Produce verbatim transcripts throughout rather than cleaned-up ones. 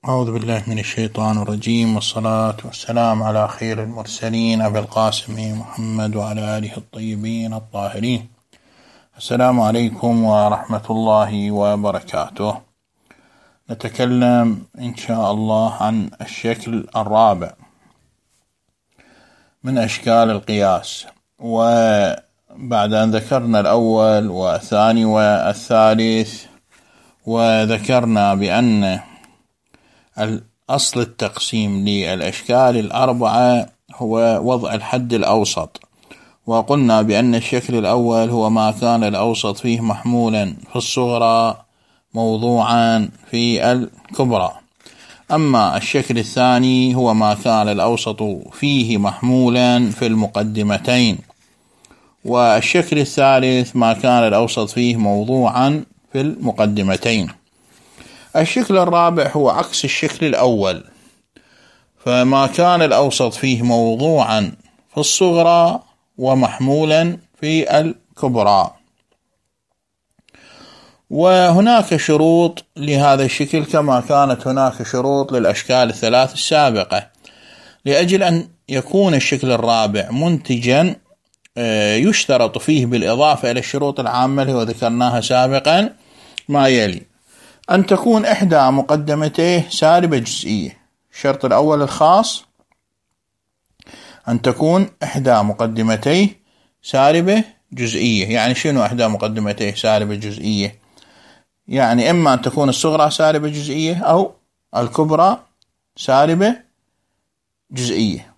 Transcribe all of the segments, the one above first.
أعوذ بالله من الشيطان الرجيم، والصلاة والسلام على خير المرسلين أبي القاسم محمد وعلى آله الطيبين الطاهرين. السلام عليكم ورحمة الله وبركاته. نتكلم إن شاء الله عن الشكل الرابع من أشكال القياس، وبعد أن ذكرنا الأول والثاني والثالث وذكرنا بأن الأصل التقسيم للأشكال الأربعة هو وضع الحد الأوسط، وقلنا بأن الشكل الأول هو ما كان الأوسط فيه محمولا في الصغرى موضوعا في الكبرى، أما الشكل الثاني هو ما كان الأوسط فيه محمولا في المقدمتين، والشكل الثالث ما كان الأوسط فيه موضوعا في المقدمتين. الشكل الرابع هو عكس الشكل الأول، فما كان الأوسط فيه موضوعا في الصغرى ومحمولا في الكبرى. وهناك شروط لهذا الشكل كما كانت هناك شروط للأشكال الثلاث السابقة. لأجل أن يكون الشكل الرابع منتجا يشترط فيه بالإضافة إلى الشروط العامة اللي ذكرناها سابقا ما يلي: أن تكون إحدى مقدمتيه سالبة جزئية. الشرط الأول الخاص أن تكون إحدى مقدمتيه سالبة جزئية. يعني شنو إحدى مقدمتيه سالبة جزئية؟ يعني إما أن تكون الصغرى سالبة جزئية أو الكبرى سالبة جزئية.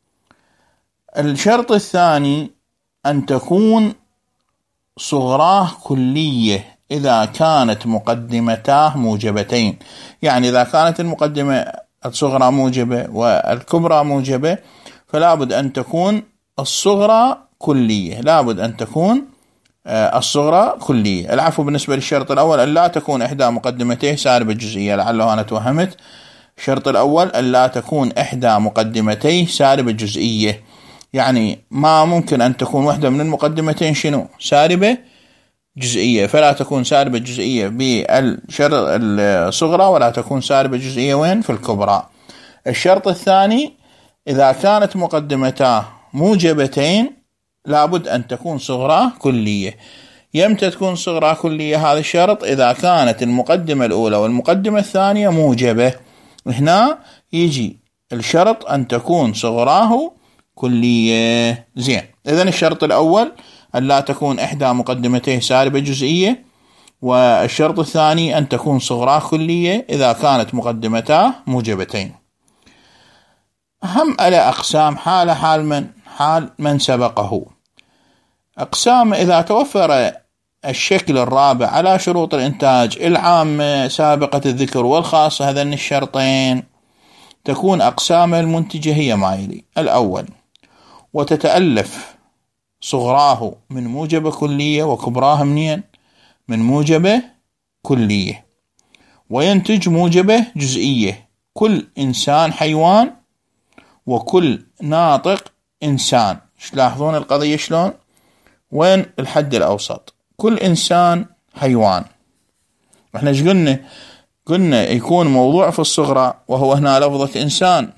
الشرط الثاني أن تكون صغراه كلية إذا كانت مقدمتاه موجبتين. يعني إذا كانت المقدمة الصغرى موجبة والكبرى موجبة فلا بد أن تكون الصغرى كلية، لا بد أن تكون الصغرى كلية. العفو، بالنسبة للشرط الأول أن لا تكون إحدى مقدمتيه سالبة جزئية، لعله أنا توهمت. الشرط الأول أن لا تكون إحدى مقدمتيه سالبة جزئية، يعني ما ممكن أن تكون واحدة من المقدمتين شنو سالبة جزئية، فلا تكون سالبة جزئية بالشرط الصغرى ولا تكون سالبة جزئية وين في الكبرى. الشرط الثاني إذا كانت مقدمتاه موجبتين لابد أن تكون صغرى كلية. يمتى تكون صغرى كلية هذا الشرط؟ إذا كانت المقدمة الأولى والمقدمة الثانية موجبة. هنا يجي الشرط أن تكون صغراه كلية. زين، إذن الشرط الأول أن لا تكون إحدى مقدمتيه سالبة جزئية، والشرط الثاني أن تكون صغراه كلية إذا كانت مقدمتاه موجبتين. أهم على أقسام حال حال من حال من سبقه. أقسام: إذا توفر الشكل الرابع على شروط الإنتاج العامة سابقة الذكر والخاصة هذين الشرطين تكون أقسام المنتجة هي ما يلي: الأول: وتتألف صغراه من موجبة كلية وكبراه منين؟ من موجبة كلية. وينتج موجبة جزئية: كل إنسان حيوان وكل ناطق إنسان. تلاحظون القضية شلون؟ وين الحد الأوسط؟ كل إنسان حيوان. احنا ايش قلنا؟ قلنا يكون موضوع في الصغرى وهو هنا لفظة إنسان،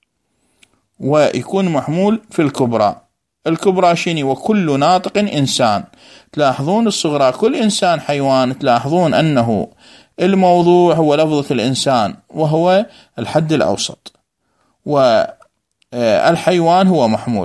ويكون محمول في الكبرى. الكبرى شنو؟ وكل ناطق إنسان. تلاحظون الصغرى كل إنسان حيوان، تلاحظون أنه الموضوع هو لفظة الإنسان وهو الحد الأوسط، والحيوان هو محمول.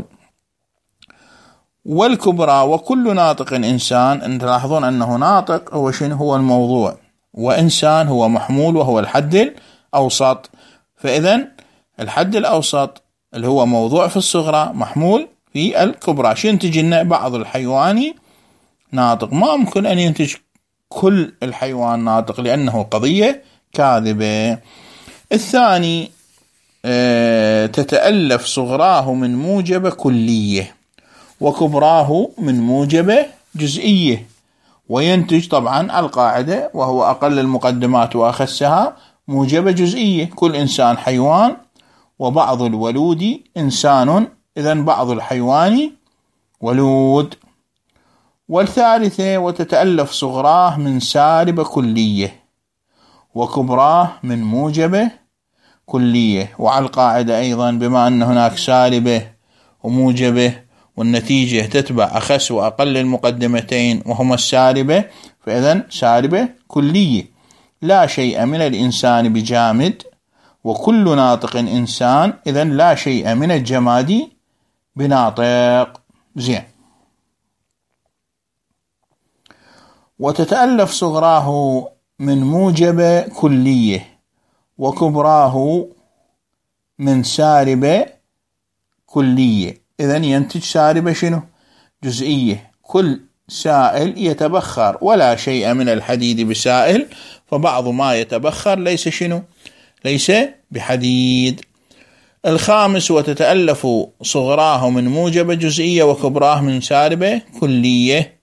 والكبرى وكل ناطق إنسان، تلاحظون أنه ناطق هو شنو؟ هو الموضوع، وإنسان هو محمول وهو الحد الأوسط. فإذن الحد الأوسط اللي هو موضوع في الصغرى محمول في الكبرى. شو ينتج لنا؟ بعض الحيواني ناطق. ما ممكن أن ينتج كل الحيوان ناطق لأنه قضية كاذبة. الثاني اه تتألف صغراه من موجبة كلية وكبراه من موجبة جزئية. وينتج طبعا القاعدة وهو أقل المقدمات وأخسها موجبة جزئية: كل إنسان حيوان وبعض الولود إنسان، إذن بعض الحيوان ولود. والثالثة: وتتألف صغراه من سالبة كلية وكبراه من موجبة كلية. وعلى القاعدة أيضا بما أن هناك سالبة وموجبة والنتيجة تتبع أخس وأقل المقدمتين وهما السالبة، فإذن سالبة كلية. لا شيء من الإنسان بجامد وكل ناطق إنسان، إذن لا شيء من الجماد بناطق. زين. وتتألف صغراه من موجبة كلية وكبراه من سالبة كلية، إذن ينتج سالبة شنو؟ جزئية. كل سائل يتبخر ولا شيء من الحديد بسائل، فبعض ما يتبخر ليس شنو؟ ليس بحديد. الخامس وتتألف صغراه من موجبة جزئية وكبراه من سالبة كلية.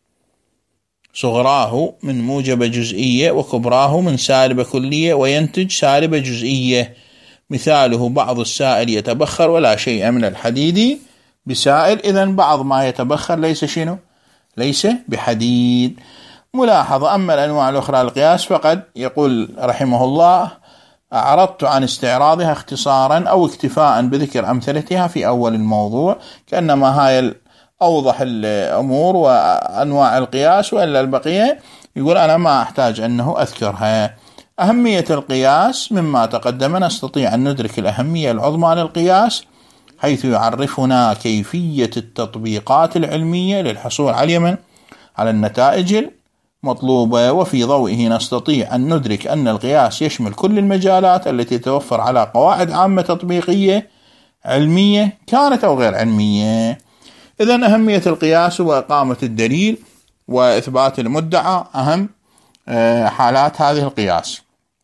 صغراه من موجبة جزئية وكبراه من سالبة كلية وينتج سالبة جزئية. مثاله بعض السائل يتبخر ولا شيء من الحديد بسائل، إذن بعض ما يتبخر ليس شنو؟ ليس بحديد. ملاحظة: أما الأنواع الأخرى القياس فقد يقول رحمه الله أعرضت عن استعراضها اختصارا أو اكتفاء بذكر أمثلتها في أول الموضوع، كأنما هاي أوضح الأمور وأنواع القياس، وإلا البقية يقول أنا ما أحتاج أنه أذكرها. أهمية القياس مما تقدم نستطيع أن ندرك الأهمية العظمى للقياس، حيث يعرفنا كيفية التطبيقات العلمية للحصول على اليمن على النتائج المطلوبة. وفي ضوئه نستطيع أن ندرك أن القياس يشمل كل المجالات التي توفر على قواعد عامة تطبيقية علمية كانت أو غير علمية. إذن أهمية القياس وإقامة الدليل وإثبات المدعى أهم حالات هذه القياس.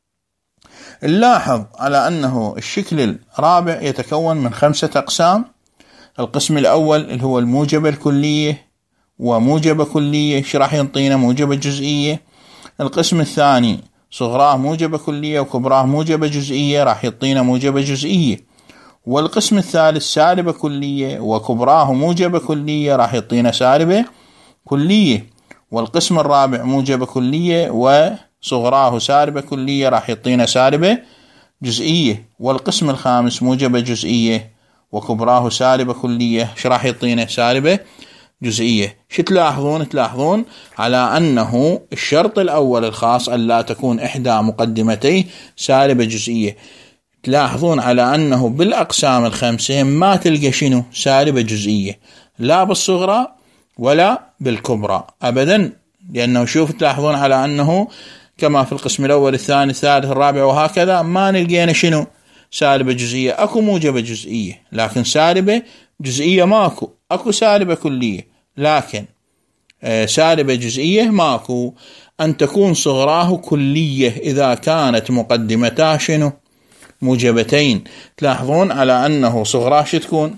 نلاحظ على أنه الشكل الرابع يتكون من خمسة أقسام. القسم الأول اللي هو الموجبة الكلية وموجبة كلية، راح ينطينا موجبة جزئية. القسم الثاني صغراه موجبة كلية وكبراه موجبة جزئية، راح يعطينا موجبة جزئية. والقسم الثالث سالبة كلية وكبراه موجبة كلية، راح يعطينا سالبة كلية. والقسم الرابع موجبة كلية وصغراه سالبة كلية، راح يعطينا سالبة جزئية. والقسم الخامس موجبة جزئية وكبراه سالبة كلية، ايش راح يعطينا؟ سالبة جزئية. شو تلاحظون؟ تلاحظون على أنه الشرط الأول الخاص أن لا تكون إحدى مقدمتي سالبة جزئية. تلاحظون على أنه بالأقسام الخمسة ما تلقى شنو؟ سالبة جزئية، لا بالصغرى ولا بالكبرى أبدا. لأنه شوف تلاحظون على أنه كما في القسم الأول الثاني الثالث الرابع وهكذا ما نلقينا شنو؟ سالبة جزئية. أكو موجبة جزئية لكن سالبة جزئية ماكو. أكو سالبة كلية لكن آه سالبة جزئية ماكو. أن تكون صغراه كلية إذا كانت مقدمتاه شنو؟ موجبتين. تلاحظون على أنه صغراه شو تكون؟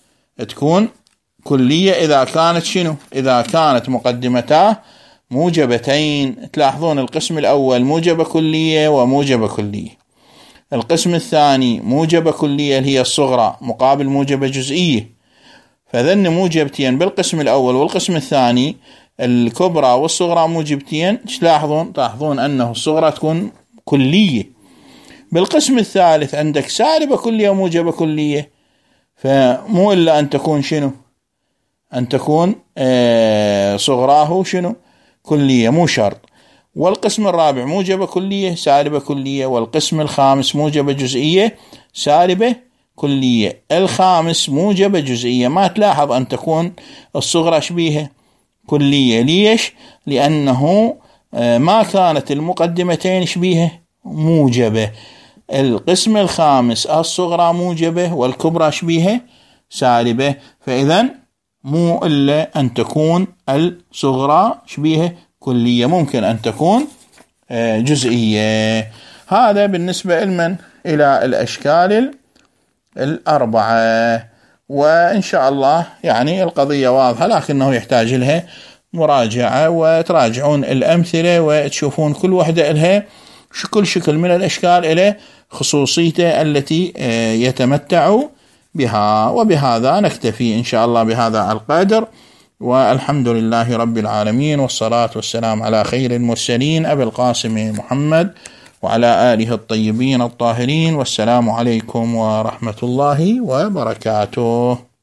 تكون كلية إذا كانت شنو؟ إذا كانت مقدمتاه موجبتين. تلاحظون القسم الأول موجبة كلية وموجبة كلية. القسم الثاني موجبة كلية اللي هي الصغرى مقابل موجبة جزئية، فذن موجبتين بالقسم الأول. والقسم الثاني الكبرى والصغرى موجبتين. تلاحظون تلاحظون أنه الصغرى تكون كلية. بالقسم الثالث عندك سالبة كلية وموجبة كلية، فمو إلا أن تكون شنو؟ أن تكون آه صغراه شنو؟ كلية، مو شرط. والقسم الرابع موجبة كلية سالبة كلية. والقسم الخامس موجبة جزئية سالبة كلية. الخامس موجبة جزئية ما تلاحظ أن تكون الصغرى شبيهة كلية. ليش؟ لأنه ما كانت المقدمتين شبيهة موجبة. القسم الخامس الصغرى موجبة والكبرى شبيهة سالبة، فإذن مو إلا أن تكون الصغرى شبيهة كلية، ممكن أن تكون جزئية. هذا بالنسبة لمن إلى الأشكال الأربعة. وإن شاء الله يعني القضية واضحة، لكنه يحتاج لها مراجعة وتراجعون الأمثلة وتشوفون كل واحدة لها كل شكل من الأشكال إلى خصوصيته التي يتمتع بها. وبهذا نكتفي إن شاء الله بهذا القدر، والحمد لله رب العالمين، والصلاة والسلام على خير المرسلين أبي القاسم محمد وعلى آله الطيبين الطاهرين، والسلام عليكم ورحمة الله وبركاته.